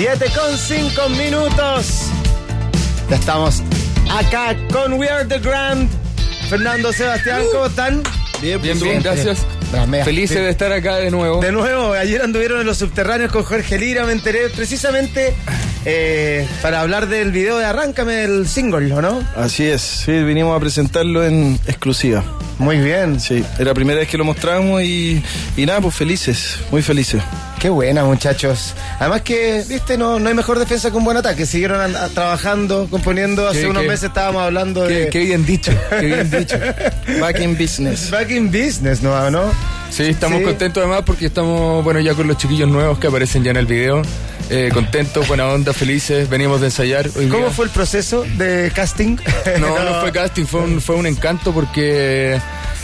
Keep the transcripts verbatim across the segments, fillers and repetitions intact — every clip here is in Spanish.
siete con cinco minutos. Ya estamos acá con We Are The Grand. Fernando, Sebastián, ¿cómo están? Bien, bien, bien, gracias. Felices de estar acá de nuevo. De nuevo, ayer anduvieron en los subterráneos con Jorge Lira, me enteré precisamente eh, para hablar del video de Arráncame, el single, ¿o no? Así es, sí, vinimos a presentarlo en exclusiva. Muy bien. Sí, era la primera vez que lo mostramos y, y nada, pues felices, muy felices. Qué buena, muchachos. Además que, viste, no, no hay mejor defensa que un buen ataque. Siguieron a, a, trabajando, componiendo. Hace ¿Qué, unos qué? meses estábamos hablando qué, de... Qué bien dicho, qué bien dicho. Back in business. Back in business, ¿no? ¿no? Sí, estamos Sí. contentos además porque estamos, bueno, ya con los chiquillos nuevos que aparecen ya en el video. Eh, contentos, buena onda, felices. Venimos de ensayar hoy ¿Cómo día. fue el proceso de casting? No, no fue casting, fue un, fue un encanto porque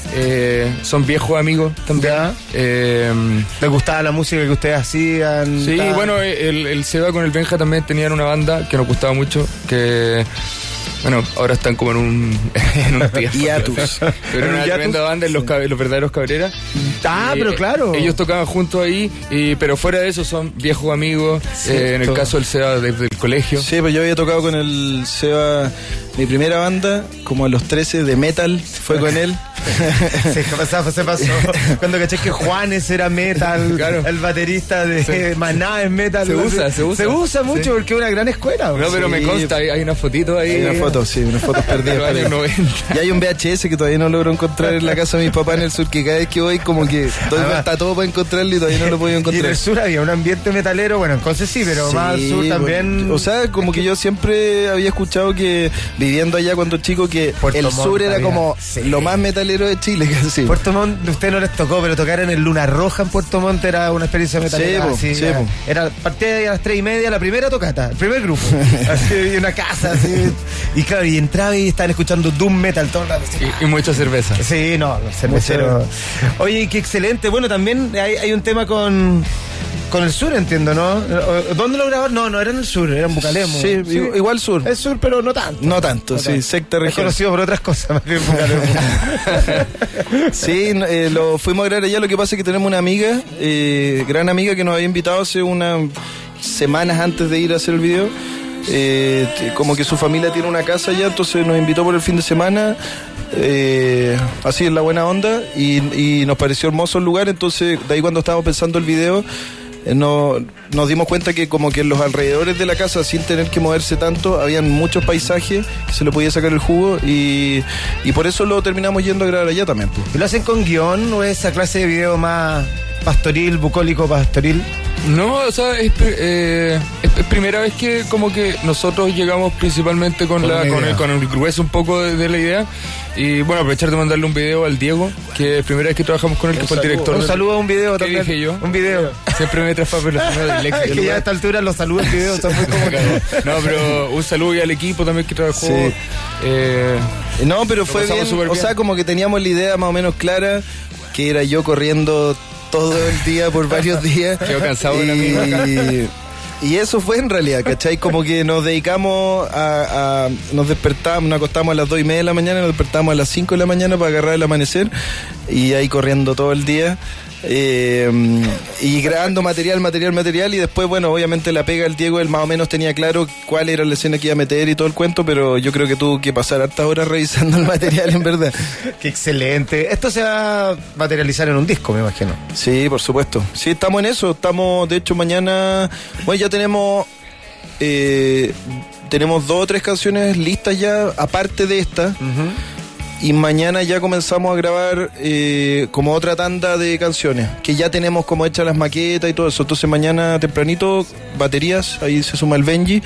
eh, son viejos amigos también. Ya. Eh, ¿Les gustaba la música que ustedes hacían? sí, Ta- bueno, el, el Seba con el Benja también tenían una banda que nos gustaba mucho, que... Bueno, ahora están como en un, en un tiempo. Hiatus. Pero En un una hiatus. tremenda banda en los, cabe- los verdaderos Cabreras. Ah, Y, pero claro. Ellos tocaban juntos ahí, y, pero fuera de eso son viejos amigos. Eh, en el caso del Seba desde el colegio. Sí, pues yo había tocado con el Seba, mi primera banda, como a los trece, de metal, fue con él. Sí, ¿qué pasaba? Se pasó. Cuando caché que Juanes era metal, Claro. el baterista de Sí. Maná es metal. Se usa, se usa. Se usa mucho Sí. porque es una gran escuela. No, pero Sí. me consta, hay, hay una fotito ahí. Hay una foto, sí, unas fotos de perdidas. los por ahí. años noventa. Y hay un V H S que todavía no logro encontrar en la casa de mis papás en el sur, que cada vez que voy como que doy Además- vuelta a todo para encontrarlo y todavía no lo he podido Y en encontrar. el sur había un ambiente metalero, bueno, en Conce sí, pero Sí, más al sur también. bueno, o sea, como que yo siempre había escuchado que viviendo allá cuando chico que Puerto el Montt sur era había. como Sí. lo más metalero de Chile, casi. Puerto Montt, usted no les tocó, pero tocar en el Luna Roja en Puerto Montt era una experiencia metalera. Sí, po, así, sí, era, po. era partida a las tres y media, la primera tocata, el primer grupo. Así, y una casa, así. Y claro, y entraba y estaban escuchando Doom Metal todo el rato, así. Y, y mucha cerveza. Sí, no, los cerveceros. Oye, qué excelente. Bueno, también hay, hay un tema con, con el sur, entiendo, ¿no? ¿Dónde lo grabaron? No, no era en el sur, era en Bucalemo. Sí, igual- igual sur. Es sur, pero no tanto. No tanto, sí, tanto. secta Es región. conocido por otras cosas, más bien Bucalemo. Sí, eh, lo fuimos a grabar allá. Lo que pasa es que tenemos una amiga, eh, gran amiga, que nos había invitado hace unas semanas antes de ir a hacer el video. Eh, t- como que su familia tiene una casa allá, entonces nos invitó por el fin de semana. Eh, así en la buena onda y, y nos pareció hermoso el lugar. Entonces, de ahí cuando estábamos pensando el video, eh, no, nos dimos cuenta que como que en los alrededores de la casa, sin tener que moverse tanto, habían muchos paisajes que se le podía sacar el jugo, y, y por eso lo terminamos yendo a grabar allá también, pues. ¿Y lo hacen con guión o esa clase de video más pastoril, bucólico pastoril? No, o sea, es, pri- eh, es, es primera vez que como que nosotros llegamos principalmente con, Con la, una con, idea. el, con el grueso un poco de, de la idea. Y bueno, aprovechar de mandarle un video al Diego, que es primera vez que trabajamos con él, que fue el director. Un del- saludo a un video ¿Qué también. dije yo? Un video. Siempre me trafa pero del ex Es del que ya a lugar. esta altura los saludos el video son muy como No, pero un saludo y al equipo también que trabajó. Sí. Eh, No, pero Lo fue pasamos bien, súper o bien. sea, como que teníamos la idea más o menos clara, que era yo corriendo todo el día por varios días. Quedó cansado de la misma. y, y eso fue en realidad, ¿cachai? Como que nos dedicamos a, a nos despertamos, nos acostamos a las dos y media de la mañana, nos despertamos a las cinco de la mañana para agarrar el amanecer, y ahí corriendo todo el día. Eh, y grabando material, material, material, y después, bueno, obviamente la pega el Diego, él más o menos tenía claro cuál era la escena que iba a meter y todo el cuento, pero yo creo que tuvo que pasar hartas horas revisando el material, en verdad. Qué excelente. Esto se va a materializar en un disco, me imagino. Sí, por supuesto. Sí, estamos en eso, estamos, de hecho, mañana, bueno, ya tenemos eh, tenemos dos o tres canciones listas ya, aparte de esta. Y mañana ya comenzamos a grabar eh, como otra tanda de canciones, que ya tenemos como hechas las maquetas y todo eso. Entonces mañana tempranito, baterías, ahí se suma el Benji,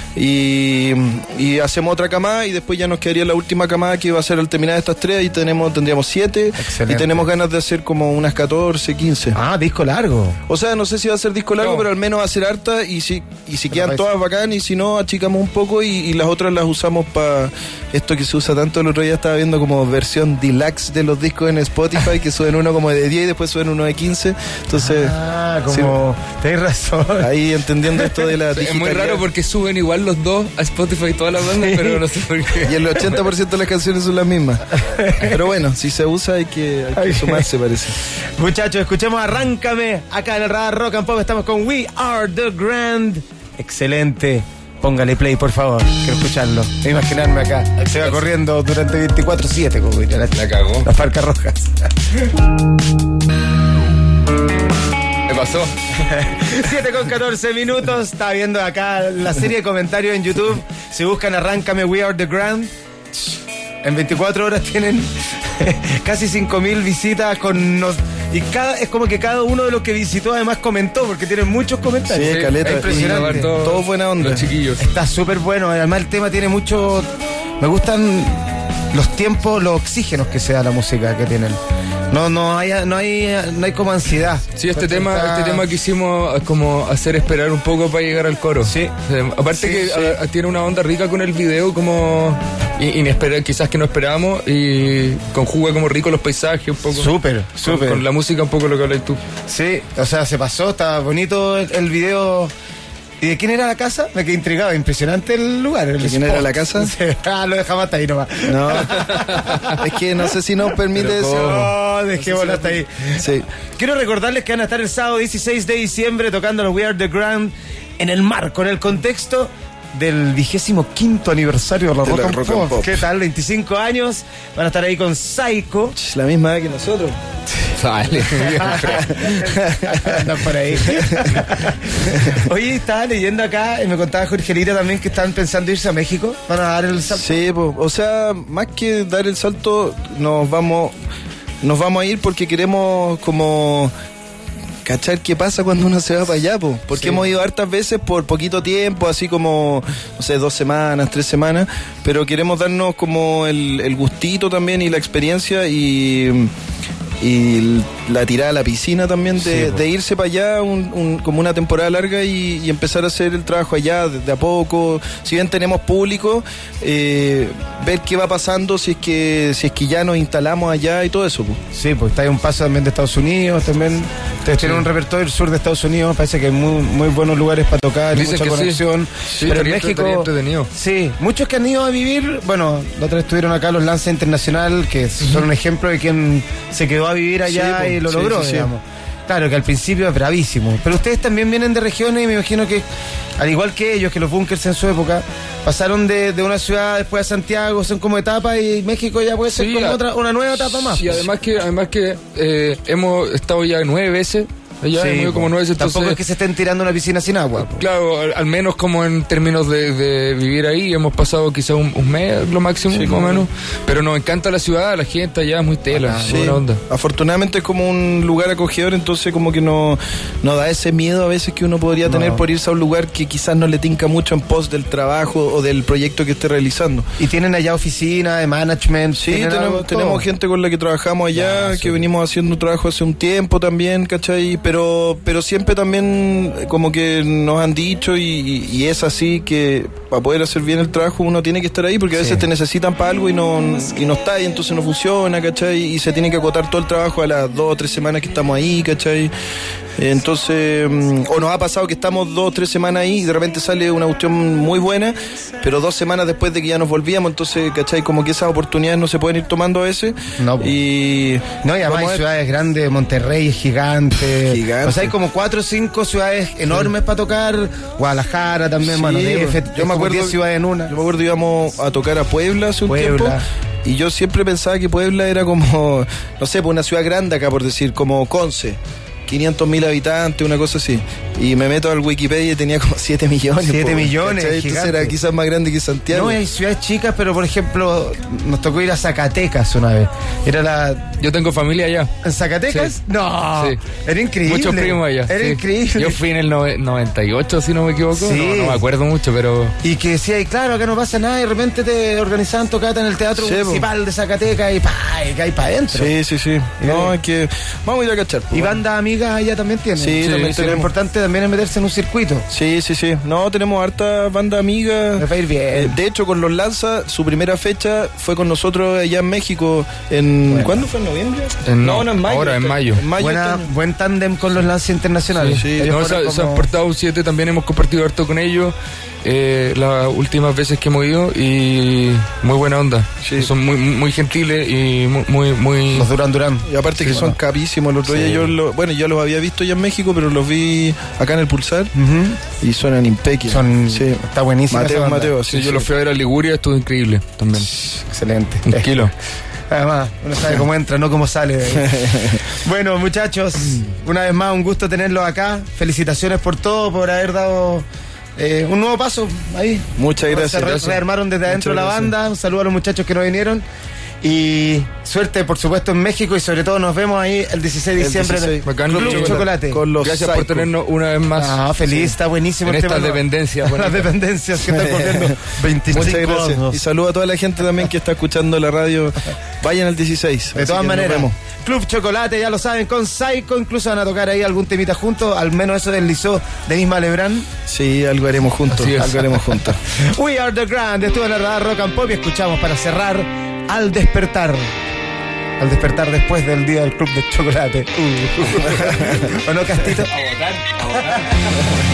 y, y hacemos otra camada, y después ya nos quedaría la última camada, que va a ser al terminar estas tres. Ahí tenemos, tendríamos siete. Excelente. Y tenemos ganas de hacer como unas catorce, quince. Ah, disco largo. O sea, no sé si va a ser disco largo, No. pero al menos va a ser harta, y si, y si quedan parece. todas bacán, y si no, achicamos un poco, y, y las otras las usamos para esto que se usa tanto. El otro día estaba viendo como versión deluxe de los discos en Spotify, que suben uno como de diez y después suben uno de quince. Entonces, Ah, como... Tenés razón. ahí entendiendo esto de la es muy digitalidad. raro porque suben igual los dos a Spotify y todas las bandas, pero no sé por qué. Y el ochenta por ciento de las canciones son las mismas. Pero bueno, si se usa hay que, hay que sumarse, parece. Muchachos, escuchemos Arráncame acá en el Radar Rock and Pop. Estamos con We Are The Grand. excelente. Póngale play, por favor. Quiero escucharlo. Quiero imaginarme acá. Se va corriendo durante veinticuatro siete, como diría la, La cagó. las Farcas Rojas. ¿Qué pasó? siete con catorce minutos. Estaba viendo acá la serie de comentarios en YouTube. Si buscan Arráncame We Are The Grand, en veinticuatro horas tienen casi cinco mil visitas con nos, y cada, es como que cada uno de los que visitó además comentó, porque tienen muchos comentarios. Sí, caleta. Es impresionante. Y todo, todo buena onda. Los chiquillos. Está súper bueno. Además el tema tiene mucho... Me gustan los tiempos, los oxígenos que se da la música que tienen. No, no hay, no hay, no hay como ansiedad. Sí, este Porque tema, está- este tema quisimos como hacer esperar un poco para llegar al coro. Sí. Eh, aparte Sí, que sí. a- tiene una onda rica con el video, como i- inesperada, quizás que no esperábamos, y conjuga como rico los paisajes un poco. Súper, Con, súper. con la música un poco lo que hablas tú. Sí, o sea, se pasó, estaba bonito el, el video. ¿Y de quién era la casa? Me quedé intrigado, impresionante el lugar. El ¿De quién spot. era la casa? Sí. Ah, lo dejamos hasta ahí nomás. No, es que no sé si nos permite Pero eso. No, dejémoslo hasta ahí. Sí. Quiero recordarles que van a estar el sábado dieciséis de diciembre tocando los We Are The Grand en el marco, en el contexto del vigésimo quinto aniversario de la, De rock, la and Rock Pop. and Pop. ¿Qué tal? veinticinco años. Van a estar ahí con Psycho. Ch, La misma edad que nosotros. Sale. Andan por ahí. Oye, estaba leyendo acá y me contaba Jorge Lira también que están pensando irse a México. Van a dar el salto. Sí, po. O sea, más que dar el salto, nos vamos, nos vamos a ir porque queremos como cachar qué pasa cuando uno se va para allá, po. Porque Sí. hemos ido hartas veces por poquito tiempo, así como, no sé, dos semanas, tres semanas, pero queremos darnos como el, el gustito también y la experiencia y... y la tirada a la piscina también de, Sí, po. de irse para allá un, un- como una temporada larga y, y empezar a hacer el trabajo allá de, de a poco. Si bien tenemos público, eh, ver qué va pasando si es que si es que ya nos instalamos allá y todo eso. Po. Sí, pues está ahí un paso también de Estados Unidos, también. Ustedes tienen un repertorio del sur de Estados Unidos, parece que hay muy, muy buenos lugares para tocar, y Dicen mucha que sí. conexión. Sí, pero en estaría- México, estaría entretenido. sí, muchos que han ido a vivir, bueno, la otra vez estuvieron acá los Lanza Internacional, que son un ejemplo de quien se quedó a vivir allá Sí, po, y lo sí, logró, sí, sí. digamos. Claro, que al principio es bravísimo. Pero ustedes también vienen de regiones y me imagino que, al igual que ellos, que los bunkers en su época, pasaron de, de una ciudad después a Santiago, son como etapas y México ya puede ser Sí, como a- otra, una nueva etapa más. Y pues. además que, además que eh, hemos estado ya nueve veces. Ya Sí, hemos ido como po. nueve veces. Tampoco entonces- es que se estén tirando una piscina sin agua. po. Claro, al, al menos como en términos de, de vivir ahí, hemos pasado quizás un, un mes, lo máximo, Sí, más o como- menos. Pero nos encanta la ciudad, la gente allá es muy tela, Sí. buena onda. Afortunadamente es como un lugar acogedor, entonces como que no, no da ese miedo a veces que uno podría tener No. por irse a un lugar que quizás no le tinca mucho en pos del trabajo o del proyecto que esté realizando. Y tienen allá oficina de management. Sí, tienen algo, tenemos, todo. tenemos gente con la que trabajamos allá, Ya, que súper. venimos haciendo un trabajo hace un tiempo también, ¿cachai? Pero, pero siempre también eh, como que nos han dicho y, y- y es así que para poder hacer bien el trabajo uno tiene que estar ahí porque a veces Sí. te necesitan para algo y no, y no está y entonces no funciona, ¿cachai? Y se tiene que acotar todo el trabajo a las dos o tres semanas que estamos ahí, ¿cachai? Entonces, mm, o nos ha pasado que estamos dos o tres semanas ahí y de repente sale una cuestión muy buena, pero dos semanas después de que ya nos volvíamos, entonces, ¿cachai? Como que esas oportunidades no se pueden ir tomando a veces. No, po. Y No, y además vamos a hay ver. ciudades grandes, Monterrey es gigante. Gigante. O sea, hay como cuatro o cinco ciudades enormes para tocar. Guadalajara también, Sí, mano, D F. pues, es yo me como acuerdo diez ciudades en una. Yo me acuerdo íbamos a tocar a Puebla hace un Puebla. tiempo y yo siempre pensaba que Puebla era como, no sé, pues una ciudad grande acá por decir, como Conce. quinientos mil habitantes, una cosa así. Y me meto al Wikipedia y tenía como siete millones. siete po, millones, ¿cachai? Entonces gigante. era quizás más grande que Santiago. No, hay ciudades chicas, pero por ejemplo, nos tocó ir a Zacatecas una vez. Era la. Yo tengo familia allá. ¿En Zacatecas? Sí. No. Sí. Era increíble. Muchos primos allá. Era sí. increíble. Yo fui en el nove- noventa y ocho, si no me equivoco. Sí. No, no me acuerdo mucho, pero. Y que decía, y claro, acá no pasa nada, y de repente te organizaban tocata en el Teatro Sí, po. Municipal de Zacatecas y pa, y cae para adentro. Sí, sí, sí. No, es que vamos a ir a cachar. po. Y bandas amigas allá también tienen. Sí, también sí, lo tenemos. importante también es meterse en un circuito. Sí, sí, sí. No, tenemos harta banda amiga. Me va a ir bien. Eh, de hecho, con los Lanza, su primera fecha fue con nosotros allá en México. En, Bueno. ¿Cuándo fue? ¿En noviembre? En- no, en mayo. ahora, en este- mayo. En mayo Buena, este año. buen tándem con los lances internacionales. Sí, sí. Ellos No, fueron se, se han como- portado siete, también hemos compartido harto con ellos eh, las últimas veces que hemos ido y muy buena onda. Sí. Son muy muy gentiles y muy muy, muy Los Duran Duran. Y aparte que Sí, son bueno. capísimos. El otro día Sí. yo, lo- bueno, yo ya los había visto ya en México, pero los vi acá en el Pulsar Uh-huh. y suenan impecables. Son, sí. Está buenísimo. Mateo, Mateo, sí, Sí, yo sí. los fui a ver a Liguria, estuvo increíble también. Excelente. Tranquilo. Además, uno sabe cómo entra, no cómo sale de ahí. Bueno, muchachos, una vez más, un gusto tenerlos acá. Felicitaciones por todo, por haber dado eh, un nuevo paso ahí. Muchas Se gracias. re- gracias. rearmaron desde adentro Muchas la gracias. banda. Un saludo a los muchachos que nos vinieron. Y suerte, por supuesto, en México. Y sobre todo nos vemos ahí el dieciséis de El diciembre en el dieciséis. Bacán, Club Club Chocolate. Con los Gracias por Psycho. tenernos una vez más. Ah, feliz, está buenísimo En el estas tema. dependencias. Las bonitas. dependencias que están corriendo. veinticinco Muchas gracias. años. Y saludo a toda la gente también que está escuchando la radio. Vayan al dieciséis. De así todas que nos maneras, vemos. Club Chocolate, ya lo saben, con Psycho, incluso van a tocar ahí algún temita juntos, al menos eso deslizó Denis Malebrán. Sí, algo haremos juntos. Así es. Algo haremos juntos. We Are The Grand, estuvo en la radar Rock and Pop y escuchamos para cerrar Al Despertar. Al despertar después del día del Club de Chocolate. Uh. ¿O no, Castito? A votar, a votar.